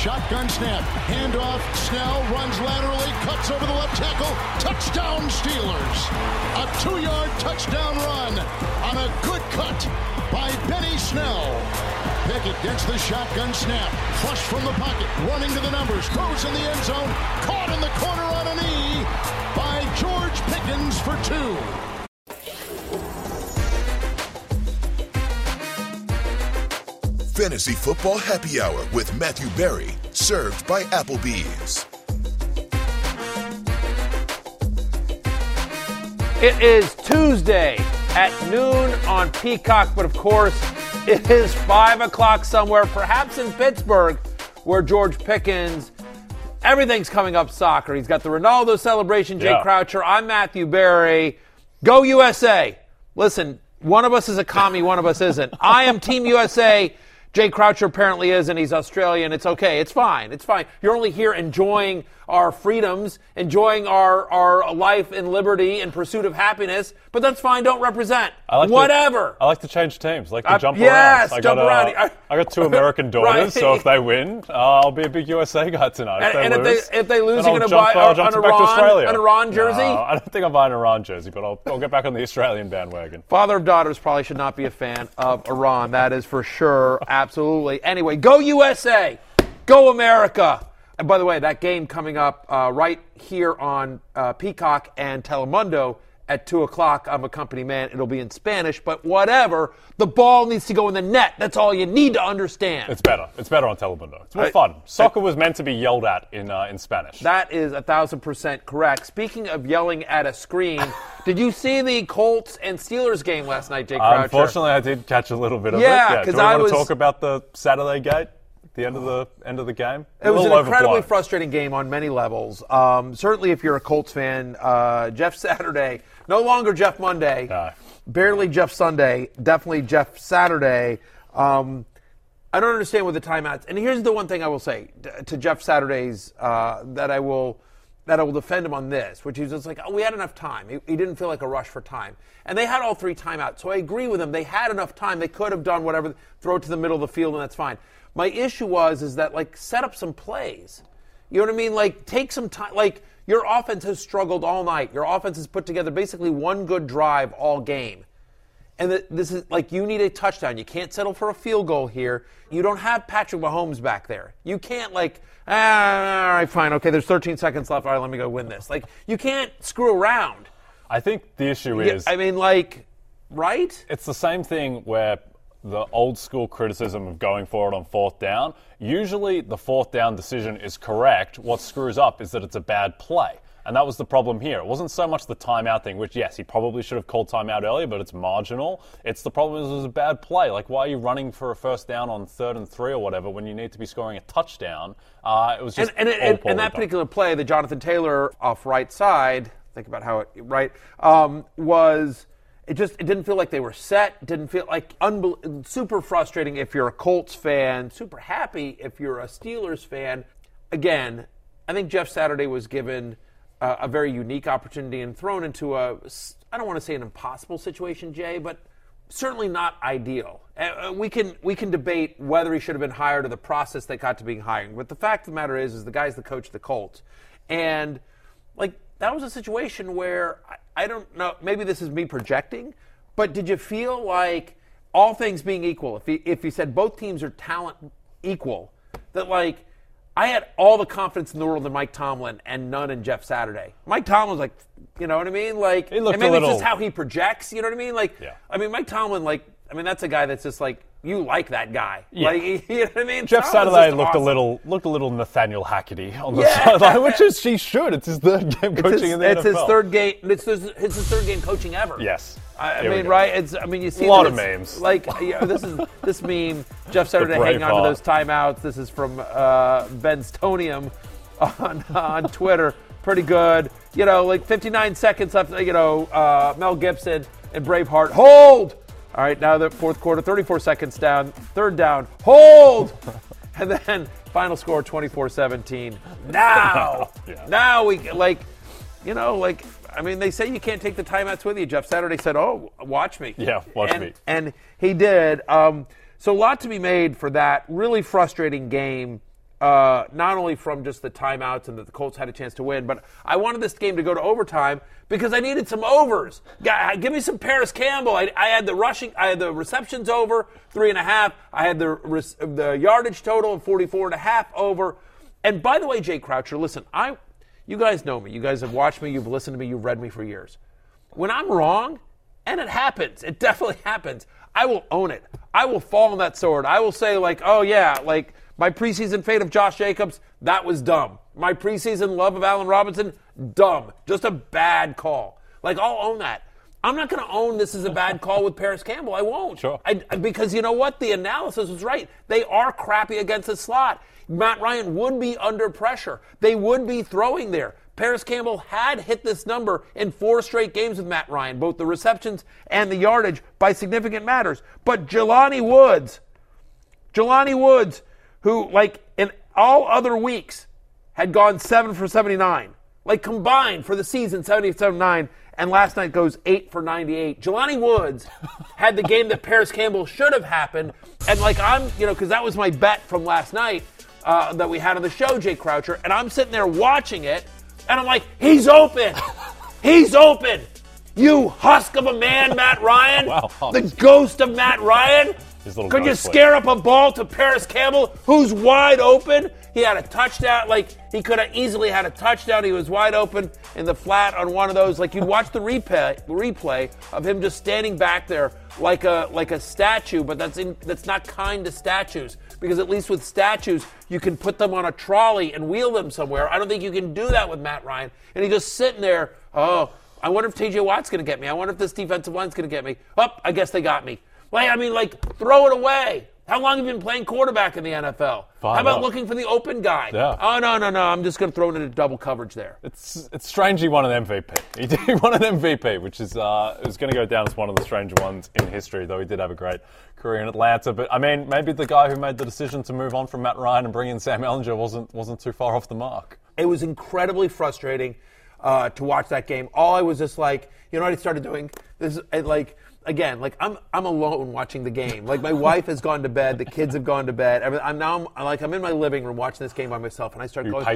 Shotgun snap, handoff, Snell runs laterally, cuts over the left tackle, touchdown Steelers. A 2-yard touchdown run on a good cut by Benny Snell. Pickett gets the shotgun snap, flush from the pocket, running to the numbers, throws in the end zone, caught in the corner on a knee by George Pickens for 2. Fantasy Football Happy Hour with Matthew Berry, served by Applebee's. It is Tuesday at noon on Peacock, but of course, it is 5 o'clock somewhere, perhaps in Pittsburgh, where George Pickens, everything's coming up soccer. He's got the Ronaldo celebration, Jay Croucher. I'm Matthew Berry. Go USA. Listen, one of us is a commie, one of us isn't. I am Team USA. Jay Croucher apparently is, and he's Australian. It's okay. It's fine. It's fine. You're only here enjoying our freedoms, enjoying our life in liberty and pursuit of happiness, but that's fine. Don't represent. Whatever. I like to change teams. I like to jump around. Yes, jump around. I got 2 American daughters, Right. so if they win, I'll be a big USA guy tonight. If they lose, you're going to buy an Iran jersey? I don't think I'm buying an Iran jersey, but I'll get back on the Australian bandwagon. Father of daughters probably should not be a fan of Iran. That is for sure. Absolutely. Anyway, go USA. Go America. And by the way, that game coming up right here on Peacock and Telemundo at 2 o'clock. I'm a company man. It'll be in Spanish, but whatever. The ball needs to go in the net. That's all you need to understand. It's better. It's better on Telemundo. It's more fun. Soccer was meant to be yelled at in Spanish. That is 1,000% correct. Speaking of yelling at a screen, did you see the Colts and Steelers game last night, Jay Croucher? Unfortunately, I did catch a little bit of it. Yeah, because I want to talk about the Saturday gate. The end of the game. It was an incredibly frustrating game on many levels. Certainly, if you're a Colts fan, Jeff Saturday, no longer Jeff Monday, barely Jeff Sunday, definitely Jeff Saturday. I don't understand with the timeouts. And here's the one thing I will say to Jeff Saturday's that I will defend him on this, which is just like, we had enough time. He didn't feel like a rush for time. And they had all 3 timeouts. So I agree with him. They had enough time. They could have done whatever, throw it to the middle of the field, and that's fine. My issue is that, like, set up some plays. You know what I mean? Like, take some time. Like, your offense has struggled all night. Your offense has put together basically one good drive all game. And this is, like, you need a touchdown. You can't settle for a field goal here. You don't have Patrick Mahomes back there. You can't, like, all right, fine. Okay, there's 13 seconds left. All right, let me go win this. Like, you can't screw around. I think the issue is... I mean, like, right? It's the same thing where... the old school criticism of going for it on 4th down. Usually the 4th down decision is correct. What screws up is that it's a bad play. And that was the problem here. It wasn't so much the timeout thing, which, yes, he probably should have called timeout earlier, but it's marginal. It's the problem is it was a bad play. Like, why are you running for a 1st down on 3rd and 3 or whatever when you need to be scoring a touchdown? It was just and that particular play, the Jonathan Taylor off right side, think about how it, right, was... It didn't feel like they were set. It didn't feel like super frustrating if you're a Colts fan, super happy if you're a Steelers fan. Again, I think Jeff Saturday was given a very unique opportunity and thrown into I don't want to say an impossible situation, Jay, but certainly not ideal. We can debate whether he should have been hired or the process that got to being hired. But the fact of the matter is the guy's the coach of the Colts. And, like, that was a situation where I don't know, maybe this is me projecting, but did you feel like all things being equal, if you said both teams are talent equal, that, like, I had all the confidence in the world in Mike Tomlin and none in Jeff Saturday. Mike Tomlin's like, you know what I mean? Like, it looked and maybe a little... it's just how he projects, you know what I mean? Like, yeah. I mean, Mike Tomlin, like, I mean, that's a guy that's just like, you like that guy. Yeah. Like, you know what I mean? Jeff Saturday looked awesome. looked a little Nathaniel Hackett on the sideline, which is he should. It's his 3rd game coaching in the NFL. It's his 3rd game. It's his 3rd game coaching ever. Yes. I mean, right? You see a lot of memes. Like, this meme. Jeff Saturday hanging on to those timeouts. This is from Ben Stonium on Twitter. Pretty good. You know, like 59 seconds left. You know, Mel Gibson and Braveheart. Hold. All right, now the 4th quarter, 34 seconds down, 3rd down, hold! And then final score 24-17. Now we, like, you know, like, I mean, they say you can't take the timeouts with you. Jeff Saturday said, oh, watch me. Yeah, watch me. And he did. So a lot to be made for that really frustrating game not only from just the timeouts and that the Colts had a chance to win, but I wanted this game to go to overtime because I needed some overs. Give me some Paris Campbell. I had the receptions over 3.5. I had the yardage total of 44.5 over. And by the way, Jay Croucher, listen, you guys know me. You guys have watched me. You've listened to me. You've read me for years. When I'm wrong, and it happens, it definitely happens, I will own it. I will fall on that sword. I will say, like, oh, yeah, like my preseason fate of Josh Jacobs, that was dumb. My preseason love of Allen Robinson, dumb. Just a bad call. Like, I'll own that. I'm not going to own this as a bad call with Paris Campbell. I won't. Sure. Because you know what? The analysis was right. They are crappy against the slot. Matt Ryan would be under pressure. They would be throwing there. Paris Campbell had hit this number in 4 straight games with Matt Ryan, both the receptions and the yardage by significant matters. But Jelani Woods, who, like, in all other weeks had gone 7 for 79, like combined for the season, 77-9, and last night goes 8 for 98. Jelani Woods had the game that Paris Campbell should have happened, and like because that was my bet from last night that we had on the show, Jay Croucher, and I'm sitting there watching it, and I'm like, he's open. He's open. You husk of a man, Matt Ryan. Wow. The ghost of Matt Ryan. Could you scare up a ball to Paris Campbell, who's wide open? He had a touchdown. Like, he could have easily had a touchdown. He was wide open in the flat on one of those. Like, you'd watch the replay of him just standing back there like a statue, but that's not kind to statues. Because at least with statues, you can put them on a trolley and wheel them somewhere. I don't think you can do that with Matt Ryan. And he's just sitting there, I wonder if TJ Watt's going to get me. I wonder if this defensive line's going to get me. I guess they got me. Throw it away. How long have you been playing quarterback in the NFL? How about looking for the open guy? Yeah. Oh, no. I'm just going to throw it into double coverage there. It's strange he won an MVP. He won an MVP, which is going to go down as one of the stranger ones in history, though he did have a great career in Atlanta. But, I mean, maybe the guy who made the decision to move on from Matt Ryan and bring in Sam Ehlinger wasn't too far off the mark. It was incredibly frustrating to watch that game. All I was just like, you know what I started doing? This Again, like I'm alone watching the game. Like my wife has gone to bed, the kids have gone to bed. I'm in my living room watching this game by myself, and I start going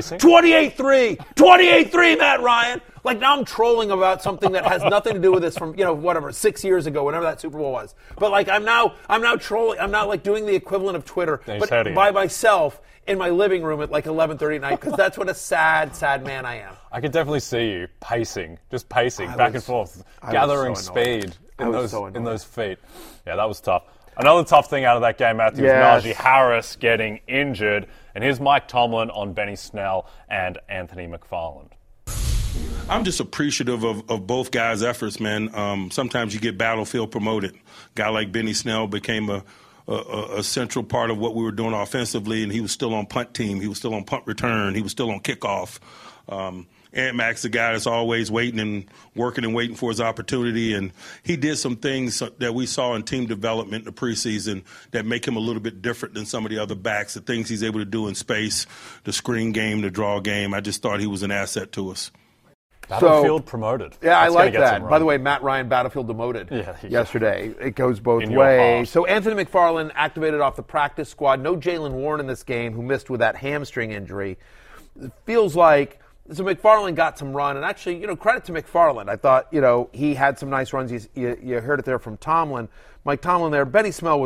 28-3, Matt Ryan. Like now I'm trolling about something that has nothing to do with this from 6 years ago, whenever that Super Bowl was. But like I'm now trolling. I'm now like doing the equivalent of Twitter, but by myself in my living room at like 11:30 at night, because that's what a sad man I am. I could definitely see you pacing back and forth, gathering speed. In those feet. Yeah, that was tough. Another tough thing out of that game, Matthew, was Najee Harris getting injured. And here's Mike Tomlin on Benny Snell and Anthony McFarland. I'm just appreciative of both guys' efforts, man. Sometimes you get battlefield promoted. A guy like Benny Snell became a central part of what we were doing offensively, and he was still on punt team. He was still on punt return. He was still on kickoff. Ant Mack's the guy that's always waiting and waiting for his opportunity. And he did some things that we saw in team development in the preseason that make him a little bit different than some of the other backs, the things he's able to do in space, the screen game, the draw game. I just thought he was an asset to us. Battlefield promoted. Yeah, I like that. By the way, Matt Ryan battlefield demoted yesterday. It goes both ways. So Anthony McFarland activated off the practice squad. No Jaylen Warren in this game, who missed with that hamstring injury. It feels like so McFarland got some run, and actually, credit to McFarland. I thought, he had some nice runs. You heard it there from Tomlin. Mike Tomlin there. Benny Snell.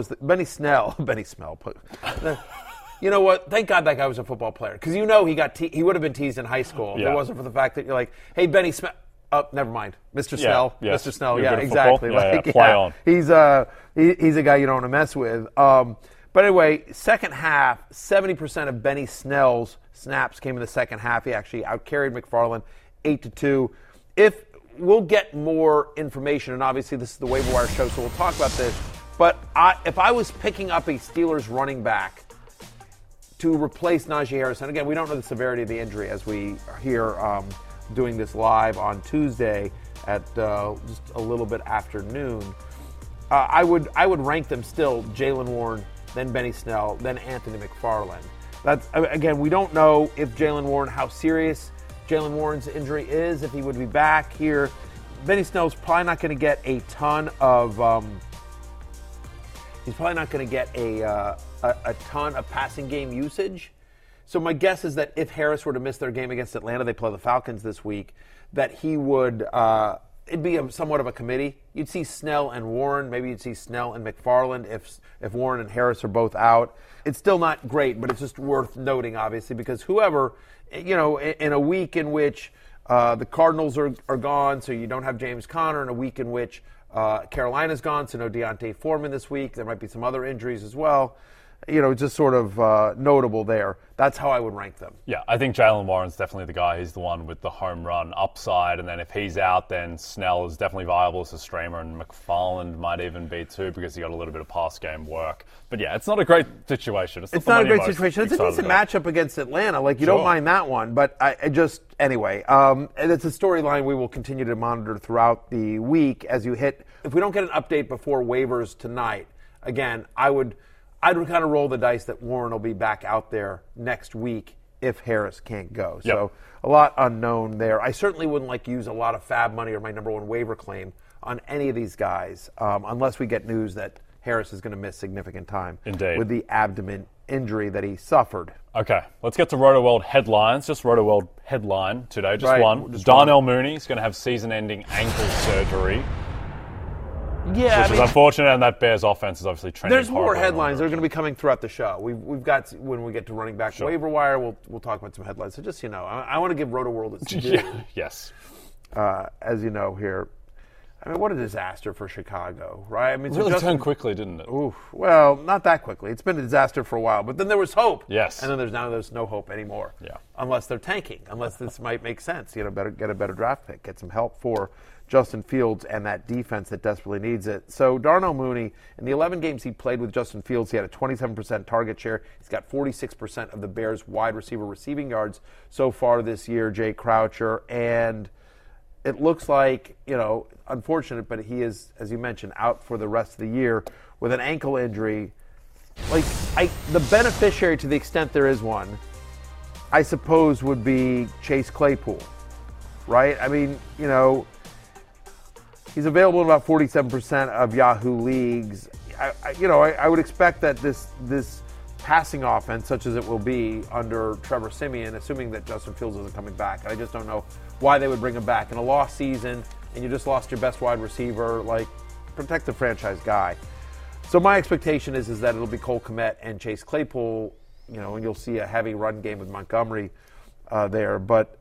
You know what? Thank God that guy was a football player, because he would have been teased in high school if it wasn't for the fact that you're like, hey, Benny Snell. Oh, never mind, Mr. Snell. Yes. Mr. Snell. You're Exactly. Play on. He's a guy you don't want to mess with. But anyway, second half, 70% of Benny Snell's snaps came in the second half. He actually outcarried McFarland 8-2. If we'll get more information, and obviously this is the Waiver Wire show, so we'll talk about this. But if I was picking up a Steelers running back to replace Najee Harris, and again, we don't know the severity of the injury as we are here doing this live on Tuesday at just a little bit after noon, I would rank them still Jaylen Warren, then Benny Snell, then Anthony McFarland. That's, again, we don't know if Jaylen Warren, how serious Jaylen Warren's injury is, if he would be back here. Benny Snell's probably not going to get a ton of he's probably not going to get a ton of passing game usage So my guess is that if Harris were to miss their game against Atlanta, they play the Falcons this week, that he would it'd be somewhat of a committee. You'd see Snell and Warren. Maybe you'd see Snell and McFarland if Warren and Harris are both out. It's still not great, but it's just worth noting, obviously, because whoever, in a week in which the Cardinals are gone, so you don't have James Conner, in a week in which Carolina's gone, so no Deontay Foreman this week. There might be some other injuries as well. Just sort of notable there. That's how I would rank them. Yeah, I think Jaylen Warren's definitely the guy. He's the one with the home run upside. And then if he's out, then Snell is definitely viable as a streamer. And McFarland might even be too because he got a little bit of pass game work. But yeah, it's not a great situation. It's not a great situation. It's a decent matchup against Atlanta. You don't mind that one. But anyway, and it's a storyline we will continue to monitor throughout the week as you hit. If we don't get an update before waivers tonight, again, I'd kind of roll the dice that Warren will be back out there next week if Harris can't go. Yep. So a lot unknown there. I certainly wouldn't use a lot of fab money or my number one waiver claim on any of these guys unless we get news that Harris is going to miss significant time. Indeed. With the abdomen injury that he suffered. Okay, let's get to Roto-World headlines. Just Roto-World headline today, just right. one. Darnell Mooney is going to have season-ending ankle surgery. Yeah, which is unfortunate, and that Bears offense is obviously trending. There's more headlines that are going to be coming throughout the show. We've got, when we get to running back waiver wire, we'll talk about some headlines. So just I want to give Roto-World its due. Yes. As you know here, what a disaster for Chicago, right? It really turned quickly, didn't it? Oof. Well, not that quickly. It's been a disaster for a while, but then there was hope. Yes. And then there's no hope anymore. Yeah. Unless they're tanking, unless this might make sense. Get a better draft pick, get some help for Justin Fields and that defense that desperately needs it. So Darnell Mooney, in the 11 games he played with Justin Fields, he had a 27% target share. He's got 46% of the Bears' wide receiver receiving yards so far this year, Jay Croucher. And it looks like, unfortunate, but he is, as you mentioned, out for the rest of the year with an ankle injury. The beneficiary, to the extent there is one, I suppose would be Chase Claypool, right? He's available in about 47% of Yahoo leagues. I would expect that this passing offense, such as it will be under Trevor Siemian, assuming that Justin Fields isn't coming back, I just don't know why they would bring him back in a lost season, and you just lost your best wide receiver. Protect the franchise guy. So my expectation is that it'll be Cole Kmet and Chase Claypool, and you'll see a heavy run game with Montgomery there. But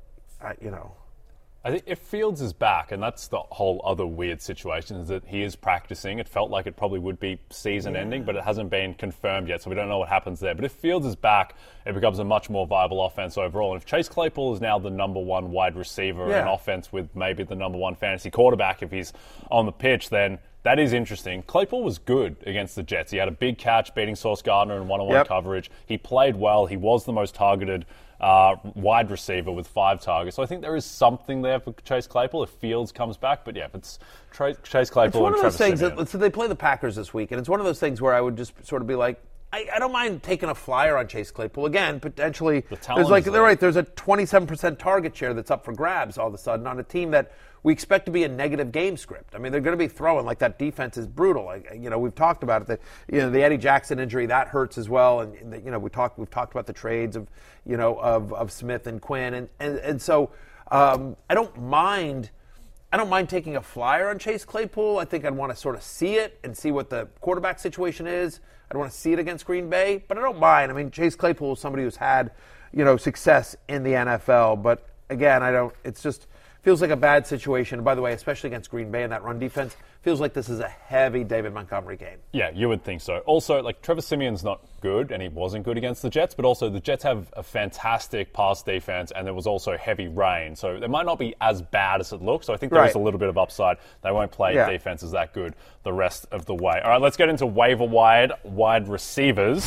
I think if Fields is back, and that's the whole other weird situation, is that he is practicing. It felt like it probably would be season-ending, but it hasn't been confirmed yet, so we don't know what happens there. But if Fields is back, it becomes a much more viable offense overall. And if Chase Claypool is now the number one wide receiver in offense with maybe the number one fantasy quarterback if he's on the pitch, then that is interesting. Claypool was good against the Jets. He had a big catch beating Sauce Gardner in one-on-one coverage. He played well. He was the most targeted wide receiver with 5 targets. So I think there is something there for Chase Claypool if Fields comes back. But yeah, if it's Chase Claypool and Trevor Siemian. So they play the Packers this week, and it's one of those things where I would just sort of be like, I don't mind taking a flyer on Chase Claypool. Again, potentially, there's a 27% target share that's up for grabs all of a sudden on a team that we expect to be a negative game script. They're going to be throwing that defense is brutal. We've talked about it. The Eddie Jackson injury that hurts as well, and we've talked about the trades of Smith and Quinn, and so I don't mind taking a flyer on Chase Claypool. I think I'd want to sort of see it and see what the quarterback situation is. I'd want to see it against Green Bay, but I don't mind. Chase Claypool is somebody who's had success in the NFL, but again, it's just feels like a bad situation. And by the way, especially against Green Bay and that run defense, feels like this is a heavy David Montgomery game. Yeah, you would think so. Also, Trevor Siemian's not good, and he wasn't good against the Jets, but also the Jets have a fantastic pass defense, and there was also heavy rain. So they might not be as bad as it looks. So I think there is a little bit of upside. They won't play defenses that good the rest of the way. All right, let's get into waiver wide receivers.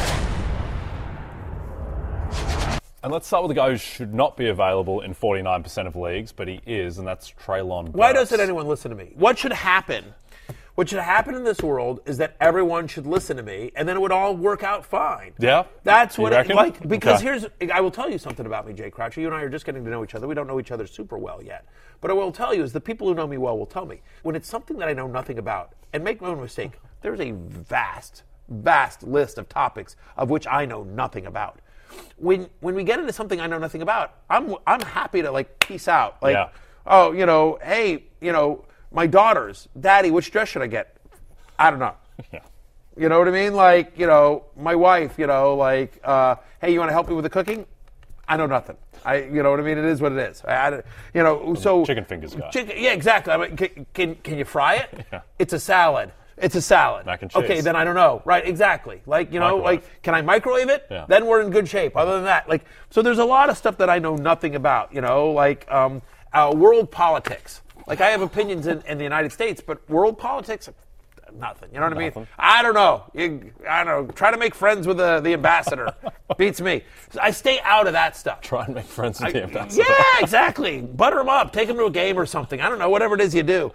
And let's start with a guy who should not be available in 49% of leagues, but he is, and that's Treylon Burks. Why doesn't anyone listen to me? What should happen? What should happen in this world is that everyone should listen to me, and then it would all work out fine. Yeah? That's what it's like. Because I will tell you something about me, Jay Croucher. You and I are just getting to know each other. We don't know each other super well yet. But I will tell you is the people who know me well will tell me. When it's something that I know nothing about, and make no mistake, there's a vast list of topics of which I know nothing about. when we get into something I know nothing about, I'm happy to like peace out. Like, Yeah. oh, hey, my daughters, Daddy, which dress should I get? I don't know. Yeah. You know what I mean? Like, my wife, like, hey, you want to help me with the cooking? I know nothing. You know what I mean? It is what it is. So chicken fingers guy. Yeah, exactly. I mean, can you fry it? Yeah. It's a salad. It's a salad. Mac and cheese. Okay, then I don't know. Right, exactly. Like, Microwave. like, can I microwave it? Yeah. Then we're in good shape. Other than that, like, so there's a lot of stuff that I know nothing about, like world politics. Like, I have opinions in the United States, but world politics, nothing. You know what I mean? I don't know. I don't know. Try to make friends with the ambassador. Beats me. I stay out of that stuff. Try and make friends with the ambassador. Yeah, exactly. Butter them up. Take them to a game or something. I don't know. Whatever it is you do.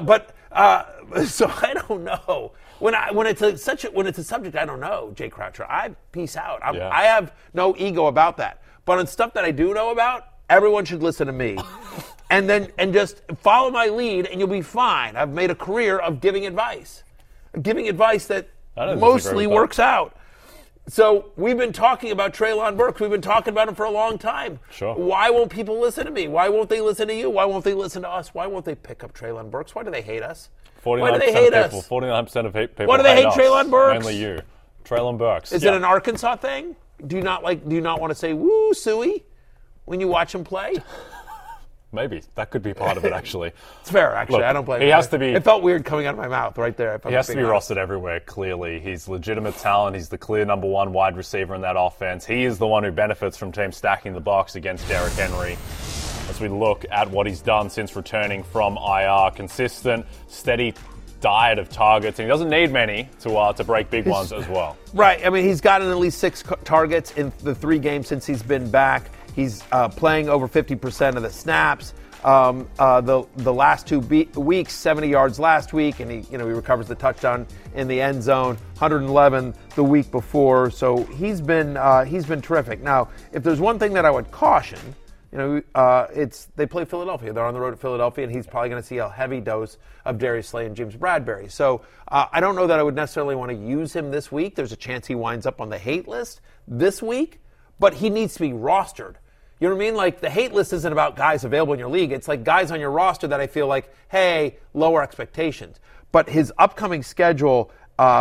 So I don't know. When it's a subject I don't know, Jay Croucher, I peace out. I have no ego about that. But on stuff that I do know about, everyone should listen to me. and just follow my lead, and you'll be fine. I've made a career of giving advice that mostly works out. So we've been talking about Treylon Burks. We've been talking about him for a long time. Sure. Why won't people listen to me? Why won't they listen to you? Why won't they listen to us? Why won't they pick up Treylon Burks? Why do they hate us? 49% Why do they hate us? 49% of people Why do they hate us. Treylon Burks? Mainly you. Treylon Burks. Is it an Arkansas thing? Do you not want to say "woo, Suey" when you watch him play? Maybe. That could be part of it, actually. It's fair, actually. Look, I don't blame he you. has to be. It felt weird coming out of my mouth right there. He has to be rostered everywhere, clearly. He's legitimate talent. He's the clear number one wide receiver in that offense. He is the one who benefits from teams stacking the box against Derrick Henry. As we look at what he's done since returning from IR, consistent, steady diet of targets, and he doesn't need many to break big ones as well. Right. I mean, he's gotten at least 6 targets in the 3 games since he's been back. He's playing over 50% of the snaps. The last 2 weeks, 70 yards last week, and he recovers the touchdown in the end zone. 111 the week before. So he's been terrific. Now, if there's one thing that I would caution, it's they play Philadelphia. They're on the road to Philadelphia, and he's probably going to see a heavy dose of Darius Slay and James Bradbury. So I don't know that I would necessarily want to use him this week. There's a chance he winds up on the hate list this week, but he needs to be rostered. You know what I mean? Like, the hate list isn't about guys available in your league. It's like guys on your roster that I feel like, hey, lower expectations. But his upcoming schedule,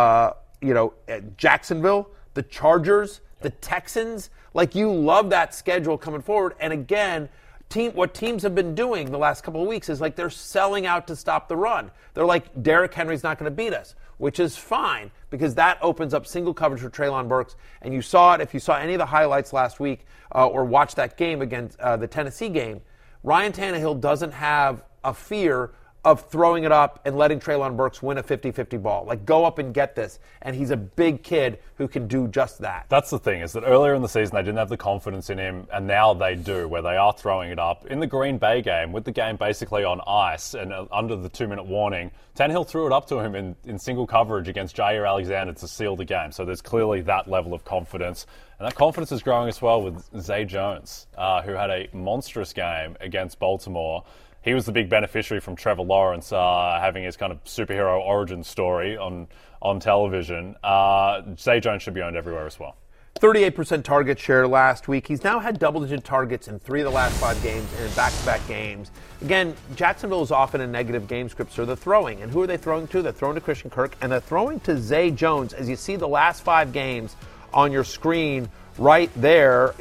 Jacksonville, the Chargers, the Texans, like, you love that schedule coming forward. And again, what teams have been doing the last couple of weeks is like they're selling out to stop the run. They're like, Derrick Henry's not going to beat us, which is fine because that opens up single coverage for Treylon Burks. And you saw it if you saw any of the highlights last week or watched that game against the Tennessee game. Ryan Tannehill doesn't have a fear of throwing it up and letting Treylon Burks win a 50-50 ball. Like, go up and get this. And he's a big kid who can do just that. That's the thing, is that earlier in the season they didn't have the confidence in him, and now they do, where they are throwing it up. In the Green Bay game, with the game basically on ice and under the 2-minute warning, Tannehill threw it up to him in single coverage against Jair Alexander to seal the game. So there's clearly that level of confidence. And that confidence is growing as well with Zay Jones, who had a monstrous game against Baltimore. He was the big beneficiary from Trevor Lawrence having his kind of superhero origin story on television. Zay Jones should be owned everywhere as well. 38% target share last week. He's now had double-digit targets in 3 of the last 5 games and in back-to-back games. Again, Jacksonville is often a negative game script, so they're throwing. And who are they throwing to? They're throwing to Christian Kirk, and they're throwing to Zay Jones. As you see the last 5 games on your screen right there,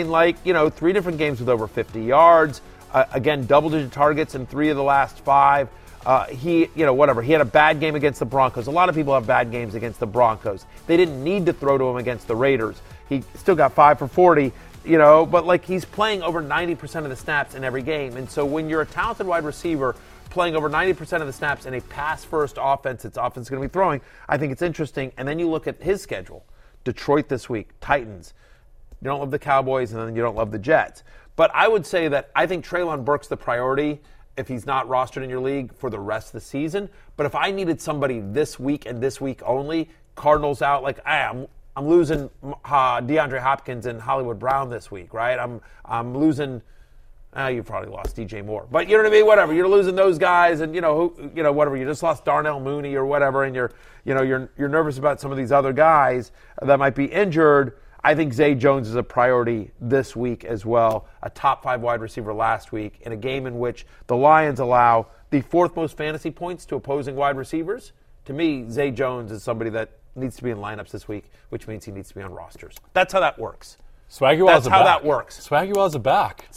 3 different games with over 50 yards. Again, double-digit targets in 3 of the last 5. He had a bad game against the Broncos. A lot of people have bad games against the Broncos. They didn't need to throw to him against the Raiders. He still got 5 for 40, but he's playing over 90% of the snaps in every game. And so when you're a talented wide receiver playing over 90% of the snaps in a pass-first offense, it's offense going to be throwing, I think it's interesting. And then you look at his schedule. Detroit this week, Titans. You don't love the Cowboys, and then you don't love the Jets. But I would say that I think Treylon Burks the priority if he's not rostered in your league for the rest of the season. But if I needed somebody this week and this week only, Cardinals out, I'm losing DeAndre Hopkins and Hollywood Brown this week, right? I'm losing. You probably lost DJ Moore, but you know what I mean. Whatever, you're losing those guys, and whatever. You just lost Darnell Mooney or whatever, and you're nervous about some of these other guys that might be injured. I think Zay Jones is a priority this week as well, a top 5 wide receiver last week in a game in which the Lions allow the 4th most fantasy points to opposing wide receivers. To me, Zay Jones is somebody that needs to be in lineups this week, which means he needs to be on rosters. That's how that works. That's how that works. Swaguars are back.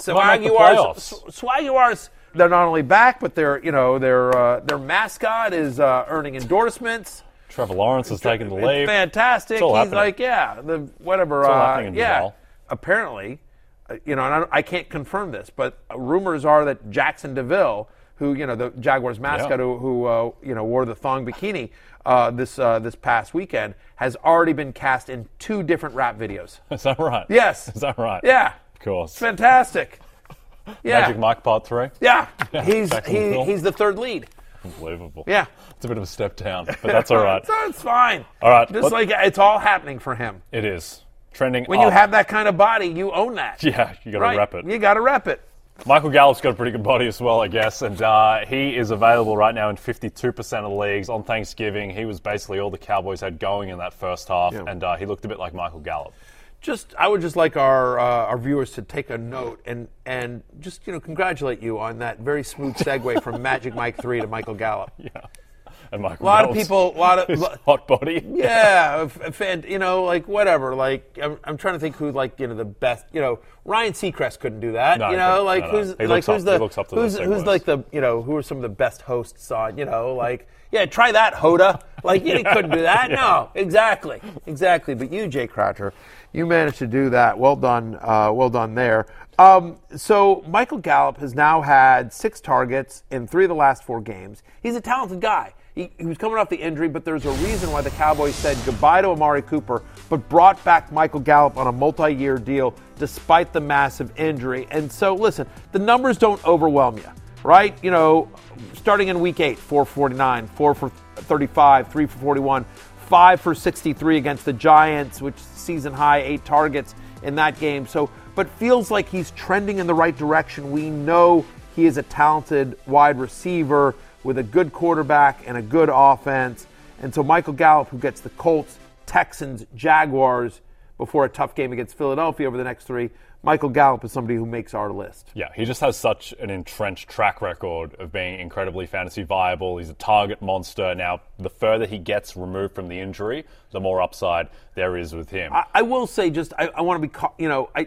Swaguars, they're not only back, but their mascot is earning endorsements. Trevor Lawrence is taking the lead. It's fantastic. It's all He's happening. It's all happening in Duval. Apparently, and I can't confirm this, but rumors are that Jackson DeVille, who the Jaguars mascot, who wore the thong bikini this past weekend, has already been cast in 2 different rap videos. Is that right? Yes. Is that right? Yeah. Of course. It's fantastic. Yeah. Magic Mike Part 3? Yeah. He's the 3rd lead. Unbelievable. Yeah. It's a bit of a step down, but that's all right. It's fine. All right. It's all happening for him. It is. Trending When up. you have that kind of body, you own that. Yeah, you got to rep it. You got to rep it. Michael Gallup's got a pretty good body as well, I guess, and he is available right now in 52% of leagues. On Thanksgiving, he was basically all the Cowboys had going in that first half, and he looked a bit like Michael Gallup. I would just like our viewers to take a note and just congratulate you on that very smooth segue from Magic Mike 3 to Michael Gallup. Yeah, and Michael. A lot of people, hot body. Yeah, whatever. Like I'm trying to think who the best. Ryan Seacrest couldn't do that. No, who's he looks up to who's segues. like the who are some of the best hosts on Yeah, try that, Hoda. You couldn't do that. No, exactly. But you, Jay Croucher, you managed to do that. Well done there. So Michael Gallup has now had 6 targets in 3 of the last 4 games. He's a talented guy. He was coming off the injury, but there's a reason why the Cowboys said goodbye to Amari Cooper, but brought back Michael Gallup on a multi-year deal despite the massive injury. And so, listen, the numbers don't overwhelm you, right? Starting in Week 8, 4 for 49, 4 for 35, 3 for 41, 5 for 63 against the Giants, which season high, 8 targets in that game. So, but feels like he's trending in the right direction. We know he is a talented wide receiver with a good quarterback and a good offense. And so Michael Gallup, who gets the Colts, Texans, Jaguars before a tough game against Philadelphia over the next 3, Michael Gallup is somebody who makes our list. Yeah, he just has such an entrenched track record of being incredibly fantasy viable. He's a target monster. Now, the further he gets removed from the injury, the more upside there is with him. I will say I want to be,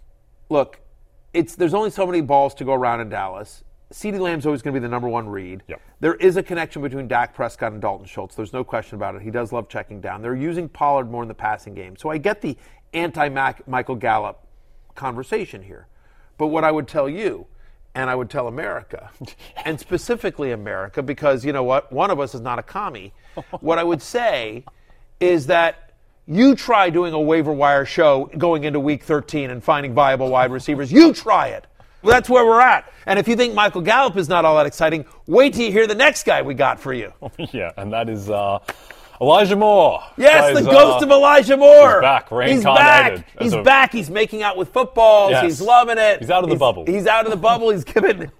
look, there's only so many balls to go around in Dallas. CeeDee Lamb's always going to be the number 1 read. Yep. There is a connection between Dak Prescott and Dalton Schultz. There's no question about it. He does love checking down. They're using Pollard more in the passing game. So I get the anti-Michael Gallup conversation here. But what I would tell you, and I would tell America, and specifically America, because you know what? One of us is not a commie. What I would say is that you try doing a waiver wire show going into Week 13 and finding viable wide receivers. You try it. Well, that's where we're at. And if you think Michael Gallup is not all that exciting, wait till you hear the next guy we got for you. Yeah, and that is Elijah Moore. Yes, the ghost of Elijah Moore. He's back, reincarnated. He's back. He's making out with footballs. Yes. He's loving it. He's out of the bubble. He's out of the bubble. He's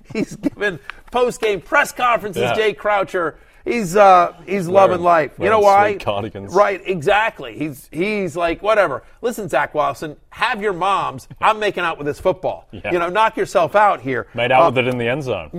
given post-game press conferences, Yeah. Jay Croucher. He's loving life. You know why? Sweet cardigans. Right, exactly. He's like, whatever. Listen, Zach Wilson, have your moms. I'm making out with this football. Yeah. Knock yourself out here. Made out with it in the end zone.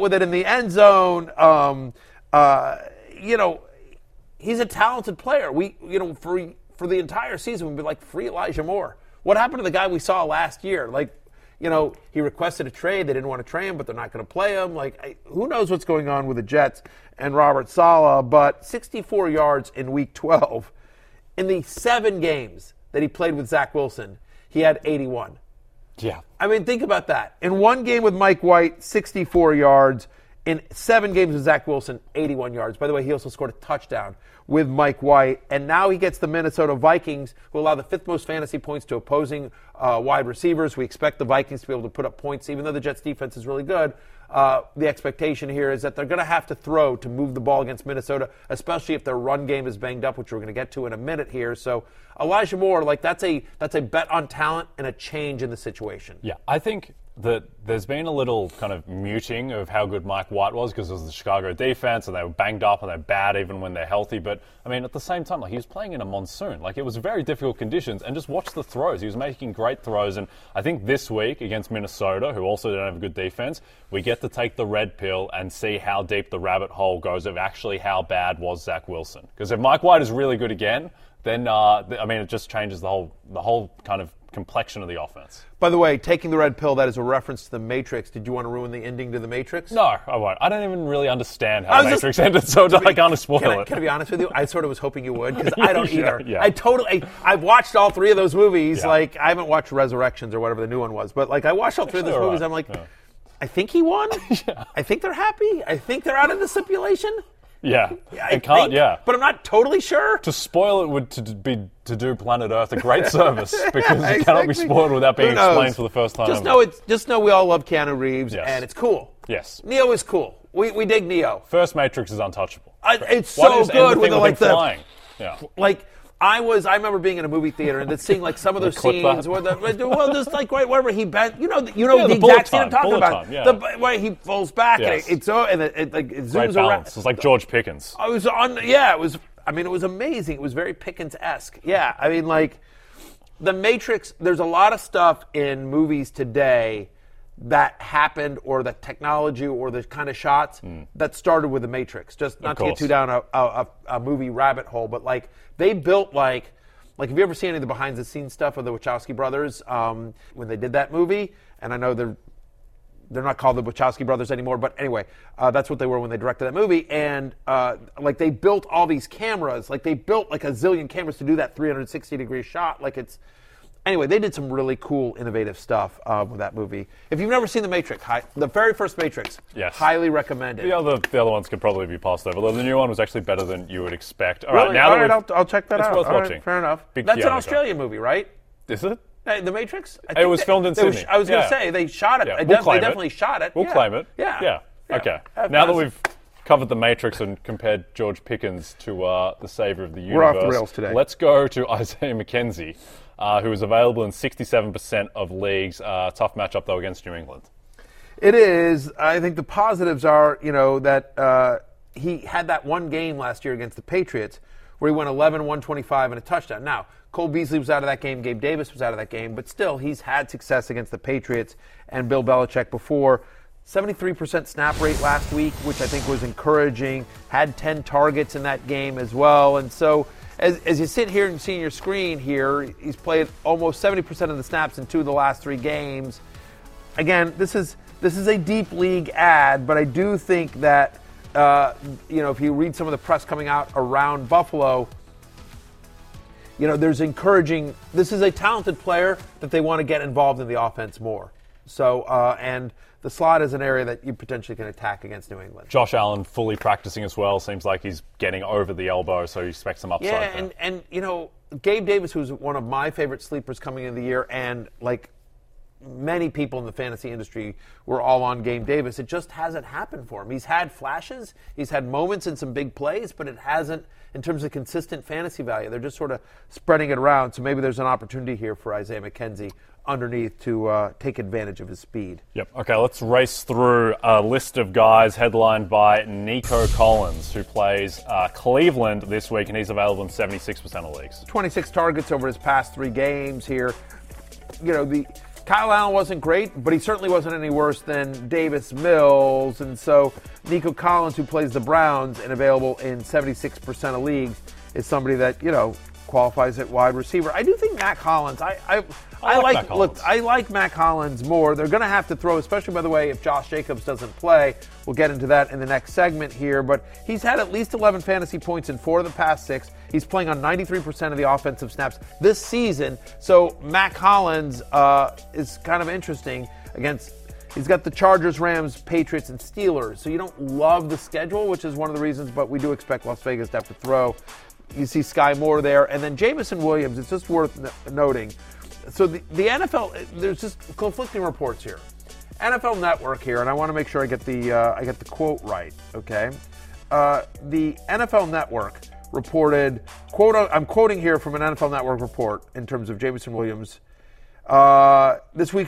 He's a talented player. For the entire season, we'd be like, free Elijah Moore. What happened to the guy we saw last year? He requested a trade. They didn't want to trade him, but they're not going to play him. Who knows what's going on with the Jets and Robert Saleh? But 64 yards in Week 12. In the 7 games that he played with Zach Wilson, he had 81. Yeah. I mean, think about that. In 1 game with Mike White, 64 yards. In 7 games with Zach Wilson, 81 yards. By the way, he also scored a touchdown with Mike White. And now he gets the Minnesota Vikings, who allow the 5th most fantasy points to opposing wide receivers. We expect the Vikings to be able to put up points, even though the Jets' defense is really good. The expectation here is that they're going to have to throw to move the ball against Minnesota, especially if their run game is banged up, which we're going to get to in a minute here. So Elijah Moore, that's a bet on talent and a change in the situation. Yeah, I think that there's been a little kind of muting of how good Mike White was because of the Chicago defense, and they were banged up and they're bad even when they're healthy. But, I mean, at the same time, like, he was playing in a monsoon. Like, it was very difficult conditions, and just watch the throws. He was making great throws, and I think this week against Minnesota, who also don't have a good defense, we get to take the red pill and see how deep the rabbit hole goes of actually how bad was Zach Wilson. Because if Mike White is really good again, then, I mean, it just changes the whole kind of complexion of the offense. By the way, taking the red pill, that is a reference to The Matrix. Did you want to ruin the ending to The Matrix? No, I won't. I don't even really understand how The Matrix ended, so I can't spoil it. Can I be honest with you? I sort of was hoping you would, because I don't either. Yeah. I've watched all three of those movies. Yeah. Like, I haven't watched Resurrections or whatever the new one was, but like, I watched all three of those movies. I'm like, I think he won. Yeah. I think they're happy. I think they're out of the stipulation. Yeah, it can't. Yeah, but I'm not totally sure. To spoil it would to do Planet Earth a great service because it cannot be spoiled without being explained for the first time. Just know we all love Keanu Reeves, and it's cool. Yes, Neo is cool. We dig Neo. First Matrix is untouchable. It's so good with flying. Yeah, like. I remember being in a movie theater and seeing like some of those scenes where just like wherever he bent, the exact scene I'm talking about. The way he falls back and it zooms great around. It's like George Pickens. It was amazing. It was very Pickens-esque. Yeah, I mean, like The Matrix. There's a lot of stuff in movies today that happened, or the technology, or the kind of shots that started with The Matrix. Just not to get too down a movie rabbit hole, but like they built like have you ever seen any of the behind the scenes stuff of the Wachowski brothers when they did that movie? And I know they're not called the Wachowski brothers anymore, but anyway, that's what they were when they directed that movie. And like they built all these cameras, like they built like a zillion cameras to do that 360-degree shot. Like it's. Anyway, they did some really cool, innovative stuff with that movie. If you've never seen The Matrix, the very first Matrix, highly recommended. The other ones could probably be passed over. The new one was actually better than you would expect. All right, I'll check that out. It's worth watching. Right, fair enough. That's an Australian movie, right? Is it? The Matrix? It was filmed in Sydney. I was going to say, they shot it. Yeah. They definitely shot it. We'll claim it. Yeah. Okay. Now that we've covered The Matrix and compared George Pickens to the savior of the universe, we're off the rails today. Let's go to Isaiah McKenzie. Who is available in 67% of leagues. Tough matchup, though, against New England. It is. I think the positives are, that he had that one game last year against the Patriots where he went 11, 125, and a touchdown. Now, Cole Beasley was out of that game. Gabe Davis was out of that game. But still, he's had success against the Patriots and Bill Belichick before. 73% snap rate last week, which I think was encouraging. Had 10 targets in that game as well. And so as you sit here and see your screen here, he's played almost 70% of the snaps in 2 of the last 3 games. Again, this is a deep league ad, but I do think that if you read some of the press coming out around Buffalo, there's encouraging. This is a talented player that they want to get involved in the offense more. So and the slot is an area that you potentially can attack against New England. Josh Allen fully practicing as well. Seems like he's getting over the elbow, so you expect some upside. Yeah, and Gabe Davis, who's one of my favorite sleepers coming into the year, and like many people in the fantasy industry were all on Gabe Davis. It just hasn't happened for him. He's had flashes, he's had moments in some big plays, but it hasn't in terms of consistent fantasy value. They're just sort of spreading it around. So maybe there's an opportunity here for Isaiah McKenzie underneath to take advantage of his speed. Yep. Okay, let's race through a list of guys headlined by Nico Collins, who plays Cleveland this week, and he's available in 76% of leagues. 26 targets over his past 3 games here. Kyle Allen wasn't great, but he certainly wasn't any worse than Davis Mills. And so Nico Collins, who plays the Browns and available in 76% of leagues, is somebody that, qualifies at wide receiver. I do think Matt Collins, I like Matt Collins more. They're going to have to throw, especially, by the way, if Josh Jacobs doesn't play. We'll get into that in the next segment here. But he's had at least 11 fantasy points in 4 of the past 6. He's playing on 93% of the offensive snaps this season. So Matt Collins is kind of interesting against. He's got the Chargers, Rams, Patriots, and Steelers. So you don't love the schedule, which is one of the reasons, but we do expect Las Vegas to have to throw. You see Sky Moore there. And then Jameson Williams, it's just worth noting. So the NFL, there's just conflicting reports here. NFL Network here, and I want to make sure I get the quote right, okay? The NFL Network reported, I'm quoting here from an NFL Network report in terms of Jameson Williams. This week's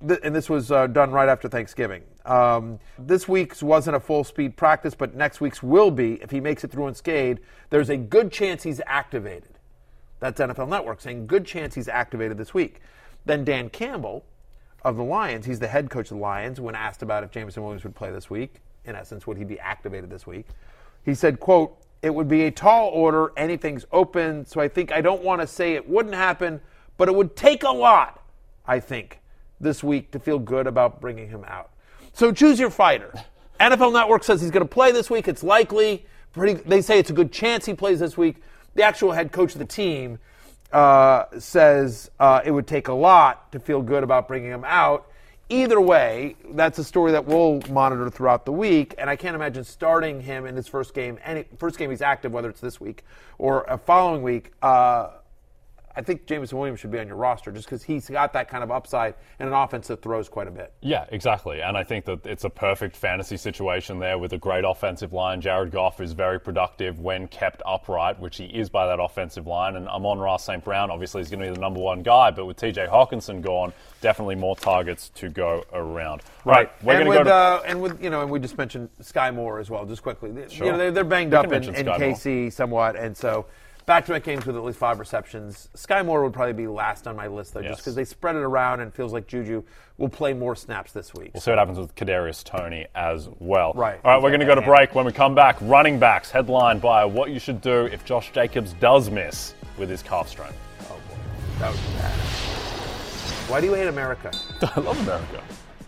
and this was done right after Thanksgiving. This week's wasn't a full-speed practice, but next week's will be. If he makes it through unscathed, there's a good chance he's activated. That's NFL Network saying good chance he's activated this week. Then Dan Campbell of the Lions, he's the head coach of the Lions, when asked about if Jameson Williams would play this week, in essence, would he be activated this week? He said, quote, "It would be a tall order. Anything's open. So I don't want to say it wouldn't happen, but it would take a lot, I think, this week to feel good about bringing him out." So choose your fighter. NFL Network says he's going to play this week. It's likely. They say it's a good chance he plays this week. The actual head coach of the team says it would take a lot to feel good about bringing him out. Either way, that's a story that we'll monitor throughout the week, and I can't imagine starting him in his first game. First game he's active, whether it's this week or a following week. I think Jameson Williams should be on your roster just because he's got that kind of upside and an offense that throws quite a bit. Yeah, exactly. And I think that it's a perfect fantasy situation there with a great offensive line. Jared Goff is very productive when kept upright, which he is by that offensive line. And Amon-Ra St. Brown, obviously, is going to be the number one guy. But with TJ Hawkinson gone, definitely more targets to go around. Right. We're and going to go and we just mentioned Sky Moore as well, just quickly. Sure. They're banged up in KC somewhat, and so back-to-back games with at least 5 receptions. Sky Moore would probably be last on my list, though, just because they spread it around and it feels like Juju will play more snaps this week. We'll see what happens with Kadarius Toney as well. Right. All right, we're going to go to break. When we come back, running backs headlined by what you should do if Josh Jacobs does miss with his calf strain. Oh, boy. That was bad. Why do you hate America? I love America.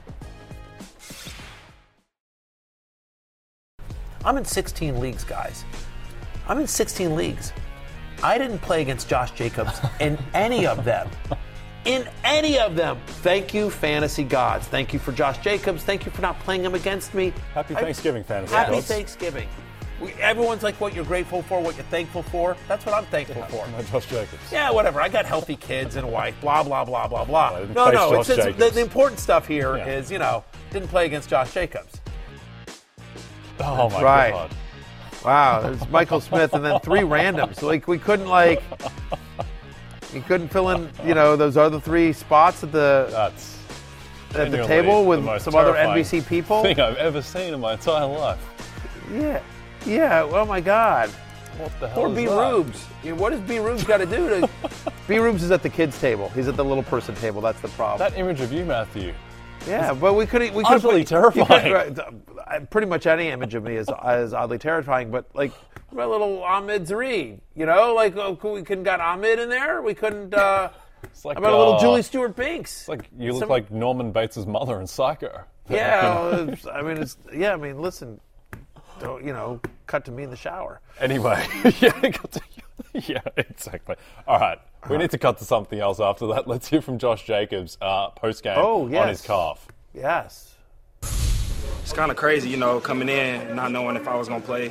I'm in 16 leagues, guys. I'm in 16 leagues. I didn't play against Josh Jacobs in any of them. In any of them. Thank you, fantasy gods. Thank you for Josh Jacobs. Thank you for not playing him against me. Happy Thanksgiving, fantasy Happy gods. Thanksgiving. Everyone's like what you're grateful for, what you're thankful for. That's what I'm thankful for. Josh Jacobs. Yeah, whatever. I got healthy kids and a wife, blah, blah, blah, blah, blah. No, it's the important stuff here is, didn't play against Josh Jacobs. Oh, my God. Wow, there's Michael Smith and then 3 randoms. We couldn't fill in, those other 3 spots at the table with some other NBC people. Thing I've ever seen in my entire life. Yeah. Oh my God. What the hell? Poor B. Rubes. What does B. Rubes got to do to? B. Rubes is at the kids' table. He's at the little person table. That's the problem. That image of you, Matthew. Yeah, but we could utterly terrifying. Pretty much any image of me is oddly terrifying. But what about little Ahmed Zaree? We couldn't got Ahmed in there. We couldn't. It's like, how about a little Julie Stewart-Binks? It's like you look like Norman Bates' mother in Psycho. Yeah, listen. Don't, cut to me in the shower. Anyway, yeah, exactly. All right, we need to cut to something else after that. Let's hear from Josh Jacobs post-game on his calf. Yes. It's kind of crazy, coming in, not knowing if I was going to play.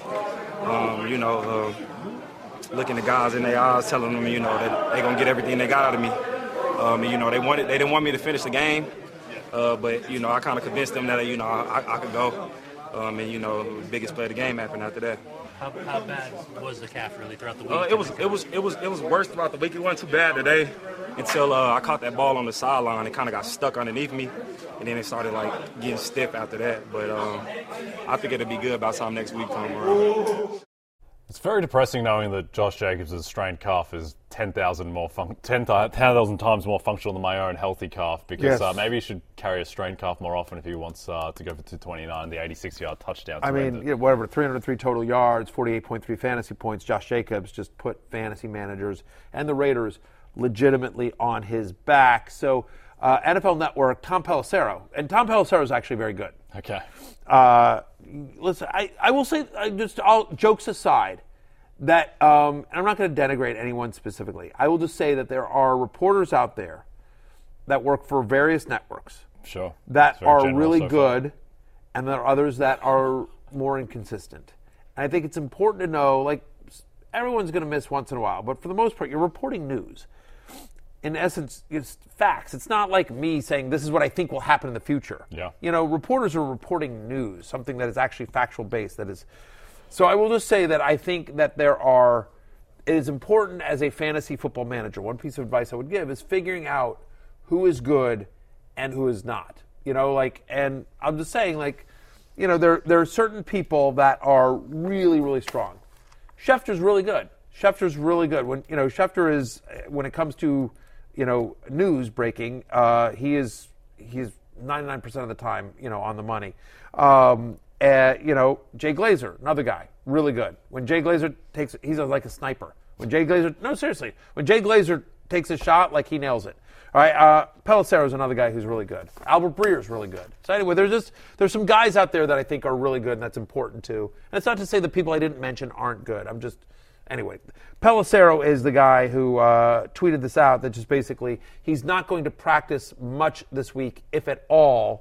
Looking the guys in their eyes, telling them, that they're going to get everything they got out of me. They didn't want me to finish the game, but I kind of convinced them that I could go. The biggest play of the game happened after that. How bad was the calf really throughout the week? It was worse throughout the week. It wasn't too bad today until I caught that ball on the sideline. It kind of got stuck underneath me, and then it started getting stiff after that. But I think it'll be good by the time next week comes around. It's very depressing knowing that Josh Jacobs' strained calf is 10,000 times more functional than my own healthy calf, because maybe he should carry a strained calf more often if he wants to go for 229, the 86-yard touchdown. Whatever, 303 total yards, 48.3 fantasy points. Josh Jacobs just put fantasy managers and the Raiders legitimately on his back. So NFL Network, Tom Pelissero, and Tom Pelissero is actually very good. Okay. Listen, I will say, all jokes aside, that and I'm not going to denigrate anyone specifically. I will just say that there are reporters out there that work for various networks that are really good, and there are others that are more inconsistent. And I think it's important to know, everyone's going to miss once in a while, but for the most part, you're reporting news. In essence, it's facts. It's not like me saying this is what I think will happen in the future. Yeah. Reporters are reporting news, something that is actually factual based. So I will just say that I think that it is important as a fantasy football manager. One piece of advice I would give is figuring out who is good and who is not. And I'm just saying, there are certain people that are really, really strong. Schefter's really good. When Schefter is, when it comes to news breaking, he is 99% of the time on the money. Jay Glazer, another guy, really good. When Jay Glazer he's like a sniper. When Jay Glazer takes a shot, he nails it. All right, Pelissero is another guy who's really good. Albert Breer is really good. So anyway, there's some guys out there that I think are really good, and that's important too. And it's not to say the people I didn't mention aren't good. Anyway, Pelissero is the guy who tweeted this out, that just basically he's not going to practice much this week, if at all.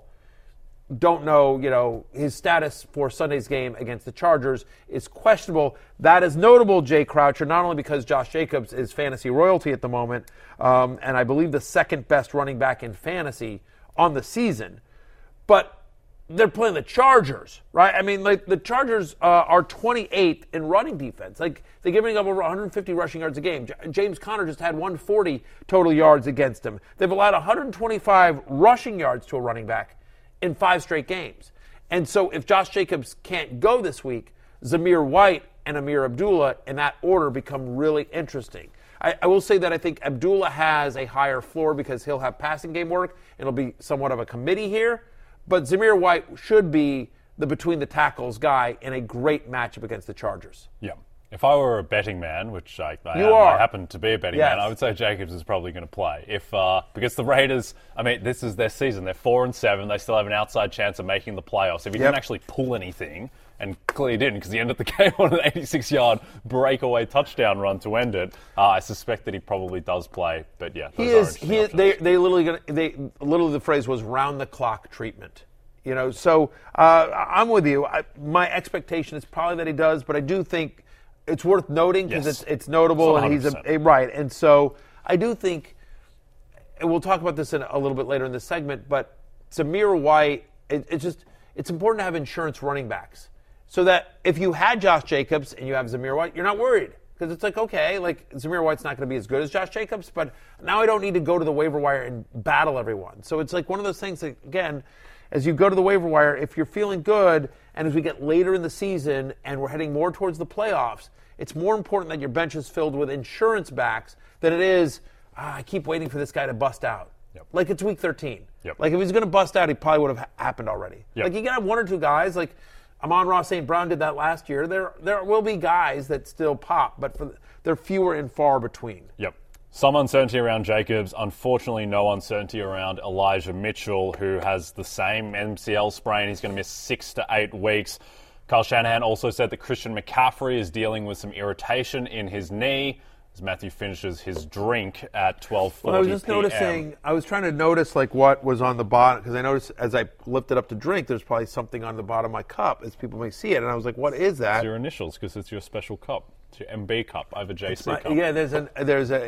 Don't know, his status for Sunday's game against the Chargers is questionable. That is notable, Jay Croucher, not only because Josh Jacobs is fantasy royalty at the moment, and I believe the second best running back in fantasy on the season, but they're playing the Chargers, right? I mean, the Chargers are 28th in running defense. They're giving up over 150 rushing yards a game. James Conner just had 140 total yards against him. They've allowed 125 rushing yards to a running back in 5 straight games. And so if Josh Jacobs can't go this week, Zamir White and Amir Abdullah in that order become really interesting. I will say that I think Abdullah has a higher floor because he'll have passing game work. It'll be somewhat of a committee here. But Zamir White should be the between the tackles guy in a great matchup against the Chargers. Yeah. If I were a betting man, which I happen to be a betting man, I would say Jacobs is probably going to play. Because the Raiders, this is their season. They're 4-7. They still have an outside chance of making the playoffs. If he didn't actually pull anything, and clearly didn't because he ended the game on an 86-yard breakaway touchdown run to end it, I suspect that he probably does play. But yeah, they literally the phrase was round the clock treatment. So I'm with you. My expectation is probably that he does, but I do think it's worth noting because it's notable, and he's right. And so I do think, and we'll talk about this a little bit later in this segment, but Zamir White, it's important to have insurance running backs so that if you had Josh Jacobs and you have Zamir White, you're not worried because it's Zamir White's not going to be as good as Josh Jacobs, but now I don't need to go to the waiver wire and battle everyone. So it's one of those things that, again, as you go to the waiver wire, if you're feeling good, and as we get later in the season and we're heading more towards the playoffs, it's more important that your bench is filled with insurance backs than it is, I keep waiting for this guy to bust out. Yep. It's week 13. Yep. If he's going to bust out, he probably would have happened already. Yep. You got to have one or two guys. Amon-Ra St. Brown did that last year. There will be guys that still pop, but they're fewer and far between. Yep. Some uncertainty around Jacobs. Unfortunately, no uncertainty around Elijah Mitchell, who has the same MCL sprain. He's going to miss 6 to 8 weeks. Kyle Shanahan also said that Christian McCaffrey is dealing with some irritation in his knee as Matthew finishes his drink at 12:40 I was just noticing, I was trying to notice what was on the bottom, because I noticed as I lifted up to drink, there's probably something on the bottom of my cup, as people may see it, and I was like, what is that? It's your initials, because it's your special cup. It's your MB cup. I have a JC cup. Yeah, there's an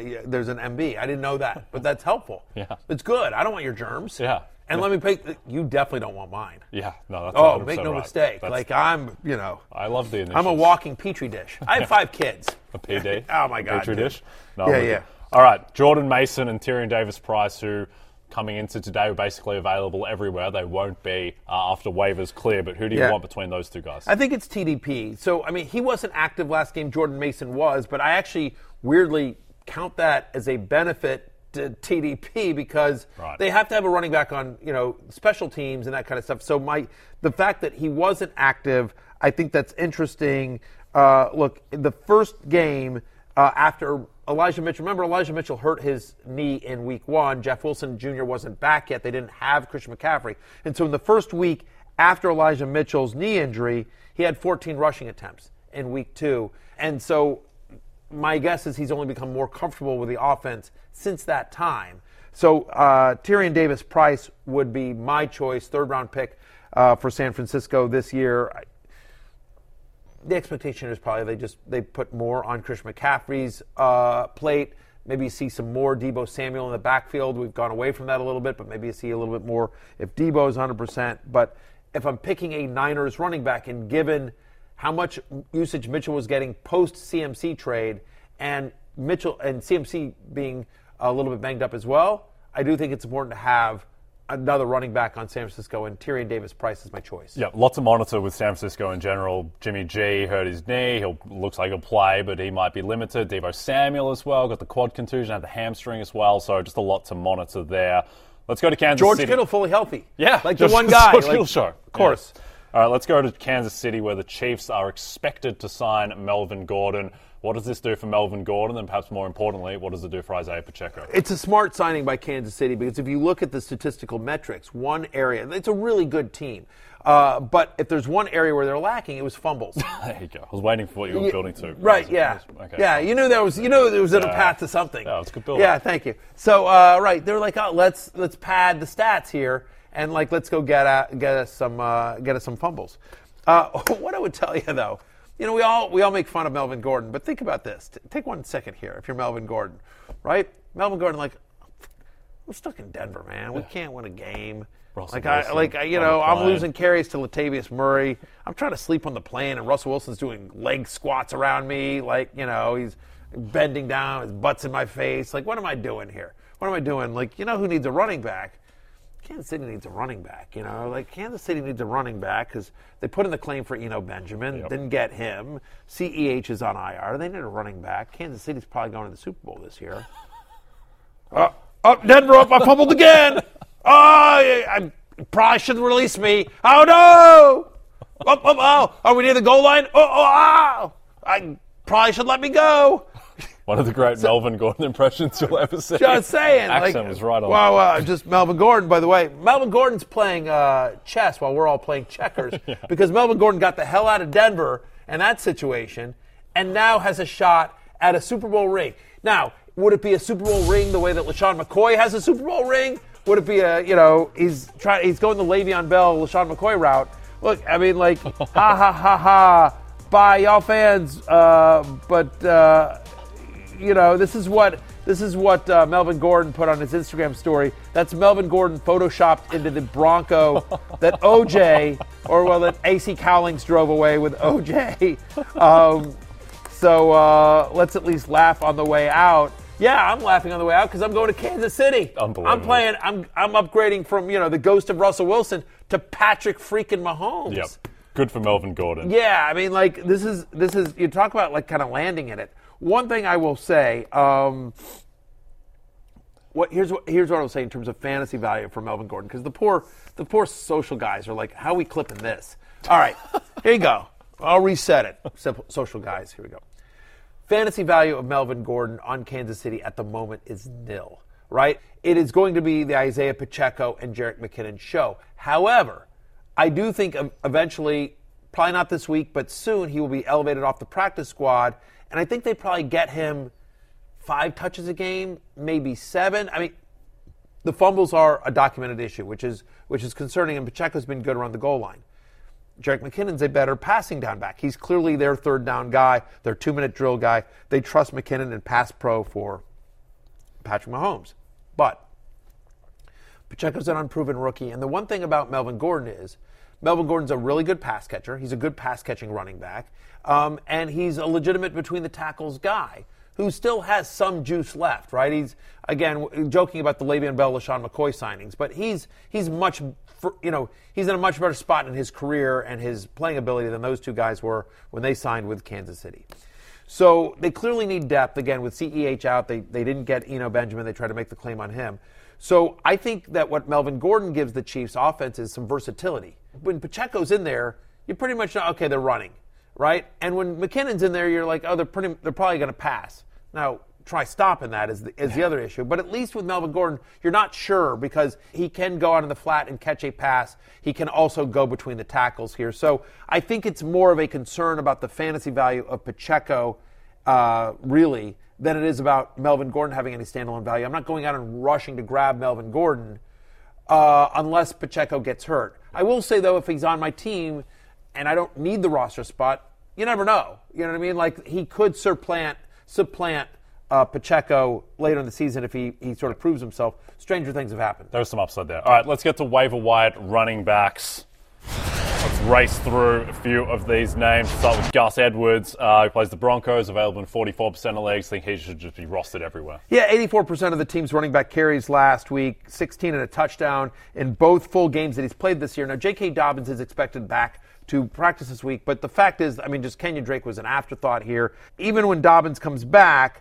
MB. I didn't know that, but that's helpful. Yeah. It's good. I don't want your germs. Yeah. And let me pick. You definitely don't want mine. Yeah, no, that's 100% make no right. mistake. I'm. I love the initials. I'm a walking petri dish. I have 5 kids. A PD. Oh my God. Petri dish. No, yeah. All right, Jordan Mason and Tyrion Davis-Price, who coming into today were basically available everywhere. They won't be after waivers clear. But who do you want between those two guys? I think it's TDP. So he wasn't active last game. Jordan Mason was, but I actually weirdly count that as a benefit to TDP because they have to have a running back on, special teams and that kind of stuff. So the fact that he wasn't active, I think that's interesting. Look, the first game after Elijah Mitchell, remember Elijah Mitchell hurt his knee in week 1. Jeff Wilson Jr. wasn't back yet. They didn't have Christian McCaffrey. And so in the first week after Elijah Mitchell's knee injury, he had 14 rushing attempts in week 2. And so my guess is he's only become more comfortable with the offense since that time. So Tyrion Davis-Price would be my choice, 3rd-round pick for San Francisco this year. The expectation is probably they put more on Christian McCaffrey's plate. Maybe you see some more Deebo Samuel in the backfield. We've gone away from that a little bit, but maybe you see a little bit more if Deebo is 100%. But if I'm picking a Niners running back, and given how much usage Mitchell was getting post-CMC trade, and Mitchell and CMC being a little bit banged up as well, I do think it's important to have another running back on San Francisco, and Tyrion Davis-Price is my choice. Yeah, lots to monitor with San Francisco in general. Jimmy G hurt his knee. Looks like he'll play, but he might be limited. Deebo Samuel as well, got the quad contusion, had the hamstring as well, so just a lot to monitor there. Let's go to Kansas George City. Kittle fully healthy. Yeah. Like the one guy. George Kittle show. Of course. Yeah. All right, let's go to Kansas City, where the Chiefs are expected to sign Melvin Gordon. What does this do for Melvin Gordon? And perhaps more importantly, what does it do for Isaiah Pacheco? It's a smart signing by Kansas City because if you look at the statistical metrics, one area, it's a really good team. But if there's one area where they're lacking, it was fumbles. There you go. I was waiting for what you were building to. Right, yeah. Okay. Yeah, you knew there was a path to something. Yeah, it's a good build. Yeah, thank you. So, right, they're like, oh, let's pad the stats here and let's go get us some fumbles. What I would tell you though, we all make fun of Melvin Gordon, but think about this. Take 1 second here. If you're Melvin Gordon, right? Melvin Gordon, we're stuck in Denver, man. We can't win a game. I'm losing carries to Latavius Murray. I'm trying to sleep on the plane, and Russell Wilson's doing leg squats around me. He's bending down, his butt's in my face. What am I doing here? What am I doing? Who needs a running back? Kansas City needs a running back, Kansas City needs a running back because they put in the claim for Eno Benjamin, didn't get him. CEH is on IR. They need a running back. Kansas City's probably going to the Super Bowl this year. Denver, I fumbled again. I probably shouldn't release me. Oh, no. Are we near the goal line? I probably should let me go. One of the great Melvin Gordon impressions you'll ever see. Just saying. Accent was right on. Well, just Melvin Gordon, by the way. Melvin Gordon's playing chess while we're all playing checkers because Melvin Gordon got the hell out of Denver in that situation and now has a shot at a Super Bowl ring. Now, would it be a Super Bowl ring the way that LaShawn McCoy has a Super Bowl ring? Would it be he's going the Le'Veon Bell, LaShawn McCoy route? Look, ha, ha, ha, ha. Bye, y'all fans. This is what Melvin Gordon put on his Instagram story. That's Melvin Gordon photoshopped into the Bronco that that AC Cowlings drove away with OJ. So let's at least laugh on the way out. Yeah, I'm laughing on the way out because I'm going to Kansas City. Unbelievable. I'm upgrading from the ghost of Russell Wilson to Patrick freaking Mahomes. Yep. Good for Melvin Gordon. Yeah, this is you talk about kind of landing in it. One thing I will say, here's what I'll say in terms of fantasy value for Melvin Gordon, because the poor social guys are like, how are we clipping this? All right, here you go. I'll reset it. Social guys, here we go. Fantasy value of Melvin Gordon on Kansas City at the moment is nil, right? It is going to be the Isaiah Pacheco and Jerick McKinnon show. However, I do think eventually, probably not this week, but soon he will be elevated off the practice squad. And I think they probably get him 5 touches a game, maybe 7. The fumbles are a documented issue, which is concerning, and Pacheco's been good around the goal line. Jerick McKinnon's a better passing down back. He's clearly their third down guy, their 2-minute drill guy. They trust McKinnon and pass pro for Patrick Mahomes. But Pacheco's an unproven rookie, and the one thing about Melvin Gordon is Melvin Gordon's a really good pass catcher. He's a good pass-catching running back. And he's a legitimate between-the-tackles guy who still has some juice left, right? He's, again, joking about the Le'Veon Bell, LaShawn McCoy signings, but he's in a much better spot in his career and his playing ability than those two guys were when they signed with Kansas City. So they clearly need depth. Again, with CEH out, they didn't get Eno Benjamin. They tried to make the claim on him. So I think that what Melvin Gordon gives the Chiefs offense is some versatility. When Pacheco's in there, you pretty much know, okay, they're running, right? And when McKinnon's in there, you're like, oh, they're probably going to pass. Now, try stopping that is the other issue. But at least with Melvin Gordon, you're not sure because he can go out in the flat and catch a pass. He can also go between the tackles here. So I think it's more of a concern about the fantasy value of Pacheco, really, than it is about Melvin Gordon having any standalone value. I'm not going out and rushing to grab Melvin Gordon unless Pacheco gets hurt. I will say, though, if he's on my team and I don't need the roster spot, you never know. You know what I mean? Like, he could supplant Pacheco later in the season if he sort of proves himself. Stranger things have happened. There's some upside there. All right, let's get to waiver wire running backs. Let's Let's race through a few of these names. Start with Gus Edwards, who plays the Broncos, available in 44% of leagues. I think he should just be rostered everywhere. Yeah, 84% of the team's running back carries last week, 16 and a touchdown in both full games that he's played this year. Now, J.K. Dobbins is expected back to practice this week, but the fact is, just Kenyon Drake was an afterthought here. Even when Dobbins comes back,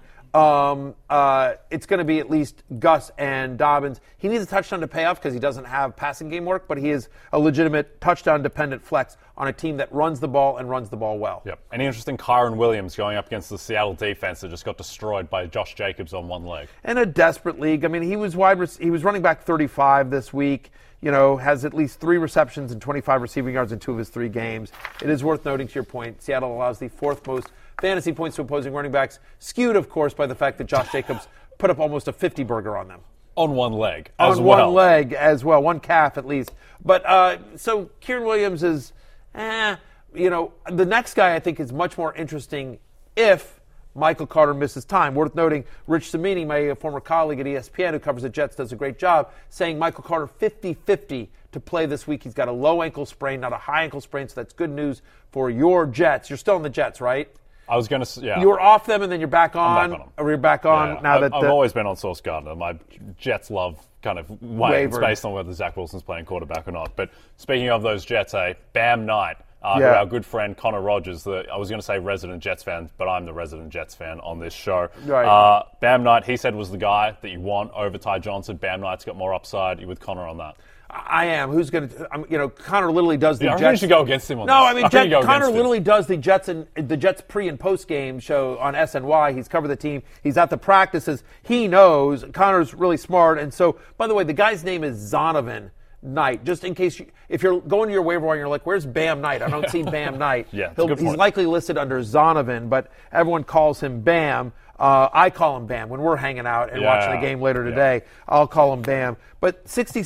it's going to be at least Gus and Dobbins. He needs a touchdown to pay off because he doesn't have passing game work, but he is a legitimate touchdown-dependent flex on a team that runs the ball and runs the ball well. Yep. Any interest in Kyron Williams going up against the Seattle defense that just got destroyed by Josh Jacobs on one leg? In a desperate league. He was running back 35 this week. Has at least 3 receptions and 25 receiving yards in 2 of his 3 games. It is worth noting, to your point, Seattle allows the 4th most fantasy points to opposing running backs, skewed, of course, by the fact that Josh Jacobs put up almost a 50-burger on them. On one leg as well. On one leg as well, one calf at least. But so Kyren Williams is, the next guy I think is much more interesting if Michael Carter misses time. Worth noting, Rich Cimini, my former colleague at ESPN who covers the Jets, does a great job, saying Michael Carter 50-50 to play this week. He's got a low ankle sprain, not a high ankle sprain, so that's good news for your Jets. You're still in the Jets, right? I was going to, yeah. You were off them and then you're back on? I'm back on them. Or you're back on yeah. now that... I've always been on Sauce Gardner. My Jets love kind of waves based on whether Zach Wilson's playing quarterback or not. But speaking of those Jets, Bam Knight, who our good friend Connor Rogers, I was going to say resident Jets fan, but I'm the resident Jets fan on this show. Right. Bam Knight, he said, was the guy that you want over Ty Johnson. Bam Knight's got more upside. You with Connor on that? I am. Who's going to? Connor literally does the Jets. You should go against him on this. No, Connor literally does the Jets pre and post game show on SNY. He's covered the team. He's at the practices. He knows. Connor's really smart. And so, by the way, the guy's name is Zonovan Knight. Just in case, if you're going to your waiver wire and you're like, "Where's Bam Knight? I don't see Bam Knight." Yeah, he's likely listed under Zonovan, but everyone calls him Bam. I call him Bam when we're hanging out and watching the game later today. I'll call him Bam. But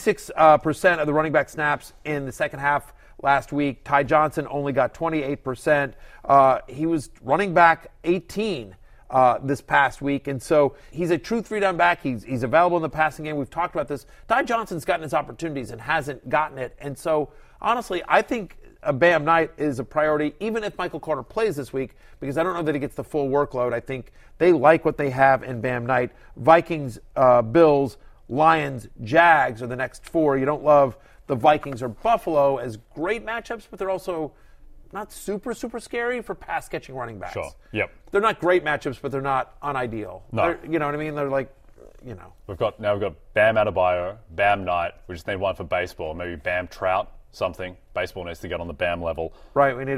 66% of the running back snaps in the second half last week. Ty Johnson only got 28%. He was running back 18 this past week. And so he's a true 3-down back. He's available in the passing game. We've talked about this. Ty Johnson's gotten his opportunities and hasn't gotten it. And so, honestly, I think Bam Knight is a priority, even if Michael Carter plays this week, because I don't know that he gets the full workload. I think they like what they have in Bam Knight. Vikings, Bills, Lions, Jags are the next 4. You don't love the Vikings or Buffalo as great matchups, but they're also not super, super scary for pass-catching running backs. Sure, yep. They're not great matchups, but they're not unideal. No. You know what I mean? They're like, We've got Bam Adebayo, Bam Knight. We just need one for baseball. Maybe Bam Trout. Something. Baseball needs to get on the Bam level. Right. We need